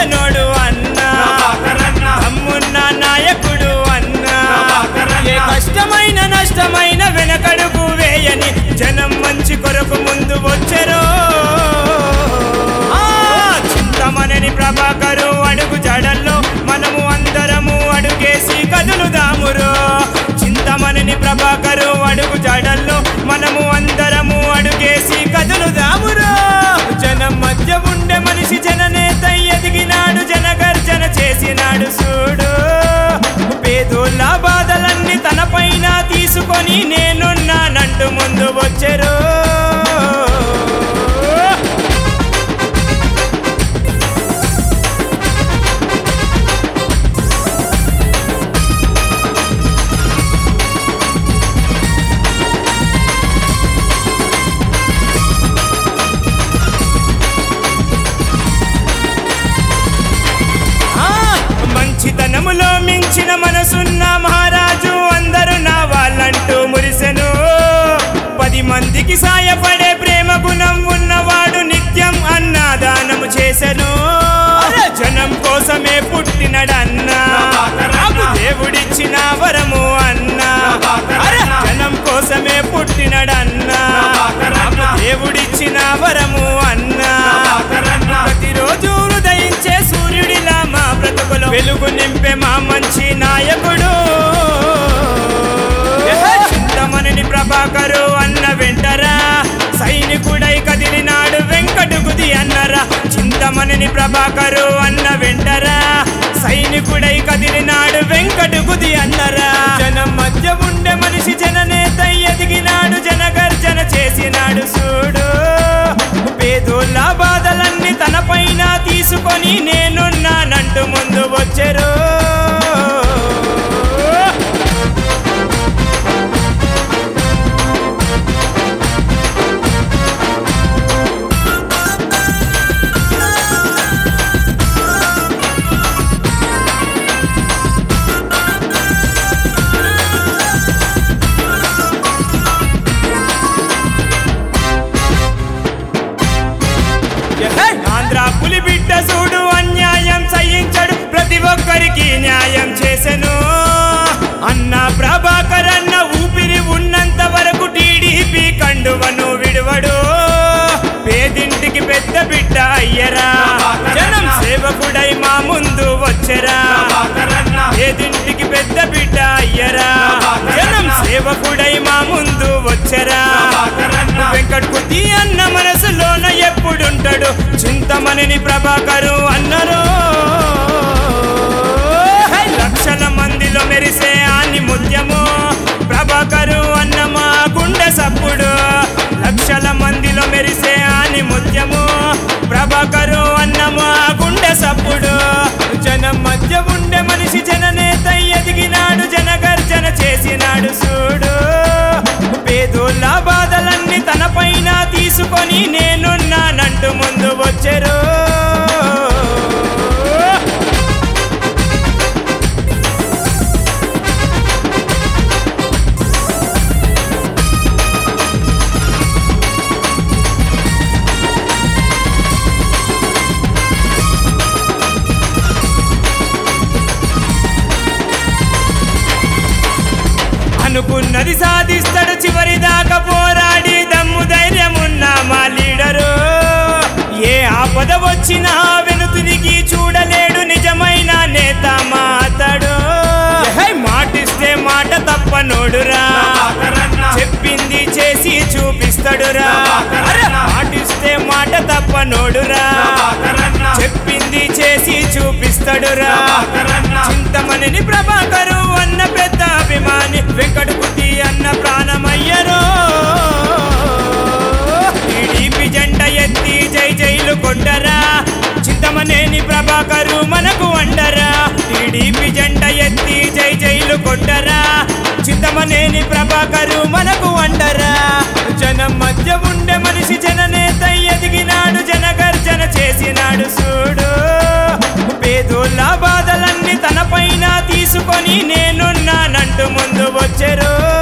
పెద్దనోడు అన్నా తమ్మున్న నాయకుడు అన్నా ఏ కష్టమైన నష్టమైన వెనకడుగు వేయని జనం మంచి కొరకు ముందు వచ్చెరో చింతమనేని ప్రభాకరు అడుగు జాడల్లో మనము అందరము అడుగేసి కదులుదామురో చింతమనేని ప్రభాకరు అడుగు జాడల్లో మనము అందరము అడుగేసి కదులుదామురో జనం మధ్య ఉండే మనిషి జననేత ఎదిగినాడు జనగర్జన చేసినాడు చూడు పేదోళ్ళ బాధలన్నీ తన పైన తీసుకొని నేనున్నానంటూ ముందు వచ్చెరో మంచితనములో మించిన మనసున్న మహారాజు అందరూ నా వాళ్ళంటూ మురిసెను 10 మందికి సాయపడే ప్రేమ గుణం ఉన్నవాడు నిత్యం అన్నదానము చేసెను జనం కోసమే పుట్టినడన్నా నాకు దేవుడిచ్చిన వరము అన్నా జనం కోసమే పుట్టినడన్నా నాకు దేవుడిచ్చిన వరము అన్నా ప్రతిరోజు ఉదయించే సూర్యుడిలా మా బ్రతుకులో వెలుగు నింపే మా మంచి నాయకుడు చింతమనేని ప్రభాకరు అన్న వెంటరా సైనికుడై కదిలినాడు వెంకటగుది అన్నరా చింతమనేని ప్రభాకరు అన్న వెంటరా సైనికుడై కదిలినాడు వెంకటగుది అన్నరా జనం మధ్య ఉండే మనిషి జననేత ఎదిగినాడు జనగర్జన చేసినాడు చూడు పేదోళ్ళ బాధలన్నీ తన పైన తీసుకొని నేనున్నానంటూ ముందు వచ్చెరో ఆంధ్ర పులి బిడ్డ చూడు అన్యాయం సహించడు ప్రతి ఒక్కరికి న్యాయం చేసెను అన్న ప్రభాకర్ అన్న ఊపిరి ఉన్నంత వరకు టీడీపీ కండువను విడువడు పేదింటికి పెద్ద బిడ్డ అయ్యరా జనం సేవకుడై మా ముందు వచ్చెరా పేదింటికి పెద్ద బిడ్డ అయ్యరా జనం సేవకుడై మా ముందు వచ్చెరా వెంకటగుది అన్న మనసులోన ఎప్పుడుంటాడు చింతమనేని ప్రభాకరు అన్నరో లక్షల మందిలో మెరిసే ఆని ముత్యము ప్రభాకరు అన్న మా గుండె సప్పుడు లక్షల మందిలో మెరిసే ఆని ముత్యము ప్రభాకరు అన్న మా గుండె సప్పుడు జనం మధ్య ఉండే మనిషి జననేత ఎదిగినాడు జనగర్జన చేసినాడు చూడు పేదోళ్ళ బాధలన్నీ తన పైన తీసుకొని నేనున్నానంటూ ముందు వచ్చెరో అనుకున్నది సాధిస్తాడు చివరి దాకా పోరాడి దమ్ము ధైర్యమున్న మా లీడరు ఏ ఆపద వచ్చినా వెనుతిరిగి చూడలేడు నిజమైన నేత మాతడు మాటిస్తే మాట తప్పనోడురా చెప్పింది చేసి చూపిస్తాడురా మాటిస్తే మాట తప్పనోడురా చెప్పింది చేసి చూపిస్తాడురా చింతమనేని ప్రభాకరు అన్న పెద్ద అభిమాని వెంకటగుది అన్న ప్రాణమయ్యరో టీడీపీ జెండా ఎత్తి జై జైలు కొట్టరా చింతమనేని ప్రభాకరు మనకు అండరా టీడీపీ జెండా ఎత్తి జై జైలు కొట్టరా చింతమనేని ప్రభాకరు మనకు అండరా జనం మధ్య ఉండే మనిషి జననేత ఎదిగినాడు జనగర్జన చేసినాడు చూడు పేదోళ్ళ బాధలన్నీ తన పైన తీసుకొని నేనున్నానంటూ ముందు వచ్చెరో